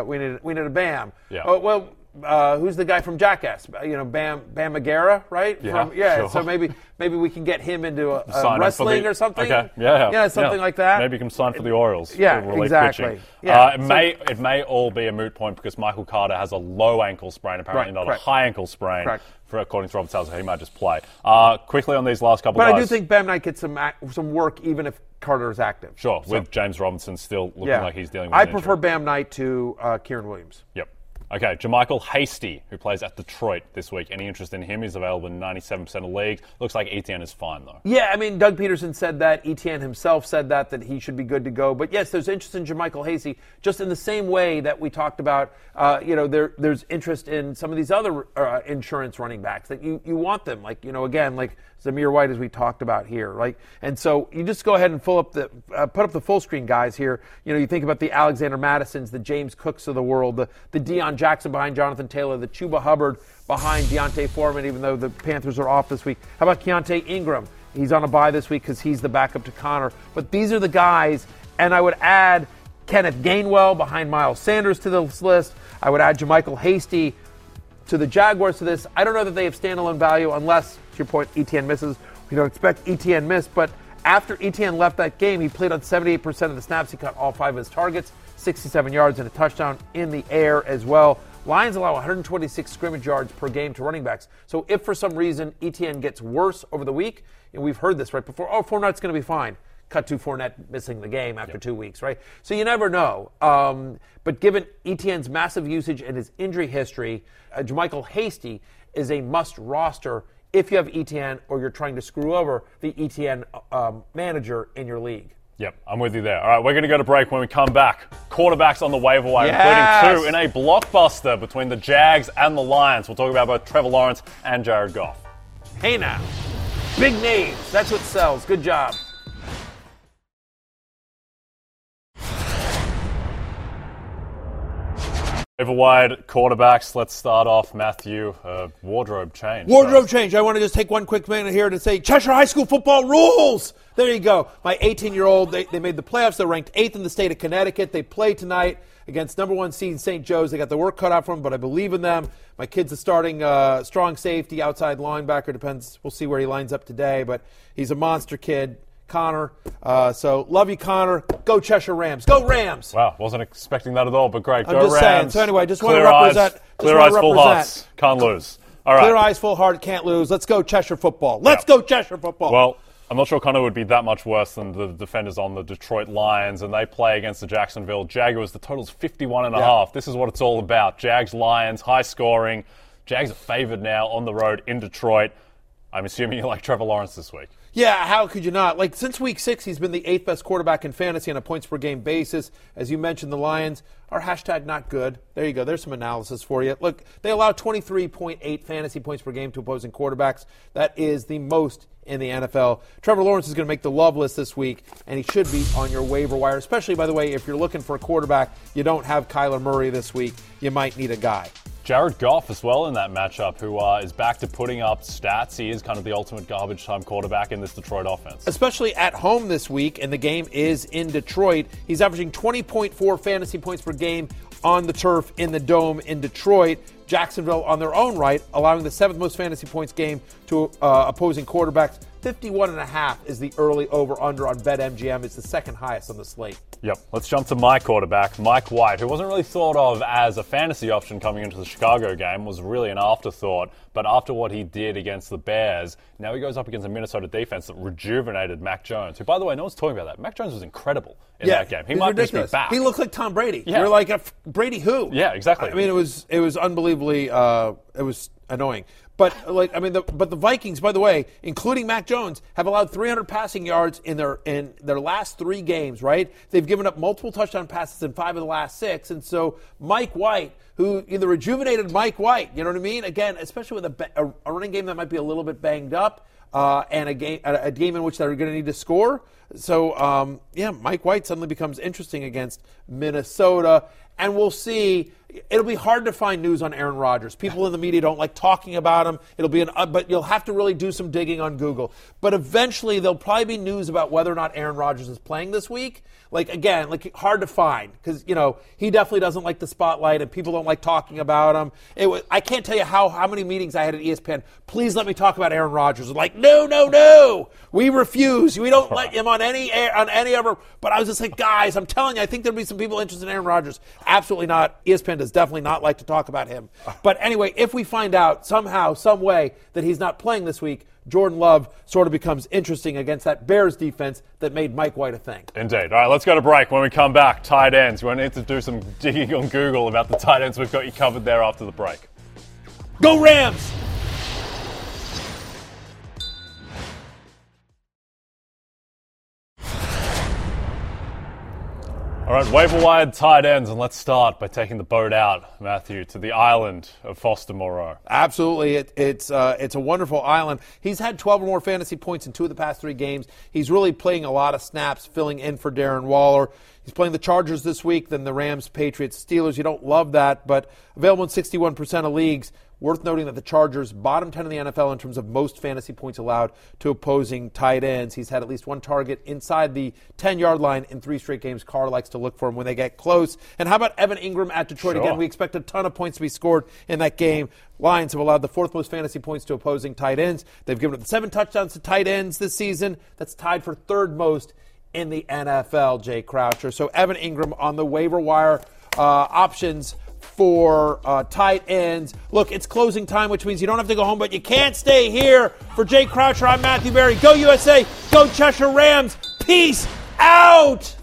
a Bam. Yeah. Oh, well, who's the guy from Jackass? Bam Margera, right? Yeah. Sure. So maybe we can get him into a wrestling or something. Okay. Yeah. Something like that. Maybe you can sign for the Orioles. Yeah. Exactly. Pitching. Yeah. It may all be a moot point because Michael Carter has a low ankle sprain, apparently not a high ankle sprain. Correct. According to Robert Salzer, he might just play. Quickly on these last couple but guys. But I do think Bam Knight gets some work even if Carter is active. Sure, with James Robinson still looking like he's dealing with I an prefer injury. Bam Knight to Kyren Williams. Yep. Okay, JaMychal Hasty, who plays at Detroit this week. Any interest in him? He's available in 97% of leagues. Looks like ETN is fine, though. Yeah, Doug Peterson said that. ETN himself said that he should be good to go. But yes, there's interest in JaMychal Hasty, just in the same way that we talked about, there's interest in some of these other insurance running backs. That you want them, like Zamir White, as we talked about here. And so you just go ahead and put up the full screen guys here. You think about the Alexander Madisons, the James Cooks of the world, the Deion Jackson behind Jonathan Taylor, the Chuba Hubbard behind Deontay Foreman, even though the Panthers are off this week. How about Keontae Ingram? He's on a bye this week because he's the backup to Connor. But these are the guys, and I would add Kenneth Gainwell behind Miles Sanders to this list. I would add JaMychal Hasty to the Jaguars to this. I don't know that they have standalone value unless, to your point, ETN misses. We don't expect ETN miss, but after ETN left that game, he played on 78% of the snaps. He caught all 5 of his targets, 67 yards and a touchdown in the air as well. Lions allow 126 scrimmage yards per game to running backs. So if for some reason ETN gets worse over the week, and we've heard this right before, Fournette's going to be fine. Cut to Fournette missing the game after 2 weeks, right? So you never know. But given ETN's massive usage and his injury history, JaMychal Hasty is a must roster if you have ETN or you're trying to screw over the ETN manager in your league. Yep, I'm with you there. All right, we're going to go to break. When we come back, quarterbacks on the waiver wire, Yes. including 2 in a blockbuster between the Jags and the Lions. We'll talk about both Trevor Lawrence and Jared Goff. Hey now. Big names. That's what sells. Good job. Waiver wide quarterbacks. Let's start off, Matthew. Wardrobe change. Wardrobe change. I want to just take one quick minute here to say Cheshire High School football rules. There you go. My 18-year-old, they made the playoffs. They're ranked 8th in the state of Connecticut. They play tonight against number 1 seed St. Joe's. They got the work cut out for them, but I believe in them. My kid's a starting strong safety, outside linebacker. Depends. We'll see where he lines up today, but he's a monster kid. Connor. So love you, Connor. Go Cheshire Rams. Go Rams. Wow, wasn't expecting that at all, but great. I'm Go just Rams. saying. So anyway, just want to Clear represent. eyes, clear eyes, full hearts. Can't lose. All right. Clear eyes, full heart, can't lose. Let's go Cheshire football. Let's go Cheshire football. Well, I'm not sure Connor would be that much worse than the defenders on the Detroit Lions, and they play against the Jacksonville Jaguars. The total's 51.5. Yeah. This is what it's all about. Jags, Lions, high scoring. Jags are favored now on the road in Detroit. I'm assuming you like Trevor Lawrence this week. Yeah, how could you not? Like, since week 6, he's been the 8th best quarterback in fantasy on a points-per-game basis. As you mentioned, the Lions are hashtag not good. There you go. There's some analysis for you. Look, they allow 23.8 fantasy points per game to opposing quarterbacks. That is the most in the NFL. Trevor Lawrence is going to make the love list this week, and he should be on your waiver wire, especially, by the way, if you're looking for a quarterback, you don't have Kyler Murray this week. You might need a guy. Jared Goff as well in that matchup, who is back to putting up stats. He is kind of the ultimate garbage time quarterback in this Detroit offense. Especially at home this week, and the game is in Detroit. He's averaging 20.4 fantasy points per game on the turf in the Dome in Detroit. Jacksonville on their own right, allowing the 7th most fantasy points game to opposing quarterbacks. 51.5 is the early over-under on BetMGM. It's the second highest on the slate. Yep. Let's jump to my quarterback, Mike White, who wasn't really thought of as a fantasy option coming into the Chicago game, was really an afterthought. But after what he did against the Bears, now he goes up against a Minnesota defense that rejuvenated Mac Jones, who, by the way, no one's talking about that. Mac Jones was incredible in that game. He might just be back. He looked like Tom Brady. Yeah. You're like, Brady who? Yeah, exactly. I mean, it was unbelievably it was annoying. But the Vikings, by the way, including Mac Jones, have allowed 300 passing yards in their last 3 games. Right? They've given up multiple touchdown passes in 5 of the last 6, and so Mike White, who the rejuvenated Mike White, you know what I mean? Again, especially with a running game that might be a little bit banged up, and a game in which they're going to need to score. So Mike White suddenly becomes interesting against Minnesota, and we'll see. It'll be hard to find news on Aaron Rodgers. People in the media don't like talking about him. But you'll have to really do some digging on Google. But eventually, there'll probably be news about whether or not Aaron Rodgers is playing this week. Hard to find because he definitely doesn't like the spotlight, and people don't like talking about him. I can't tell you how many meetings I had at ESPN. Please let me talk about Aaron Rodgers. Like, no, we refuse. We don't let him on any other. But I was just like, guys, I'm telling you, I think there'll be some people interested in Aaron Rodgers. Absolutely not. ESPN does definitely not like to talk about him. But anyway, if we find out somehow, some way that he's not playing this week, Jordan Love sort of becomes interesting against that Bears defense that made Mike White a thing. Indeed. All right, let's go to break. When we come back, tight ends. We're going to need to do some digging on Google about the tight ends. We've got you covered there after the break. Go Rams! All right, waiver wire tight ends, and let's start by taking the boat out, Matthew, to the island of Foster Moreau. Absolutely. It's a wonderful island. He's had 12 or more fantasy points in 2 of the past 3 games. He's really playing a lot of snaps, filling in for Darren Waller. He's playing the Chargers this week, then the Rams, Patriots, Steelers. You don't love that, but available in 61% of leagues. Worth noting that the Chargers, bottom 10 in the NFL in terms of most fantasy points allowed to opposing tight ends. He's had at least 1 target inside the 10-yard line in 3 straight games. Carr likes to look for him when they get close. And how about Evan Ingram at Detroit? Sure. Again, we expect a ton of points to be scored in that game. Lions have allowed the 4th most fantasy points to opposing tight ends. They've given up 7 touchdowns to tight ends this season. That's tied for 3rd most in the NFL, Jay Croucher. So Evan Ingram on the waiver wire options for tight ends. Look, it's closing time, which means you don't have to go home, but you can't stay here. For Jay Croucher, I'm Matthew Berry. Go USA. Go Cheshire Rams. Peace out.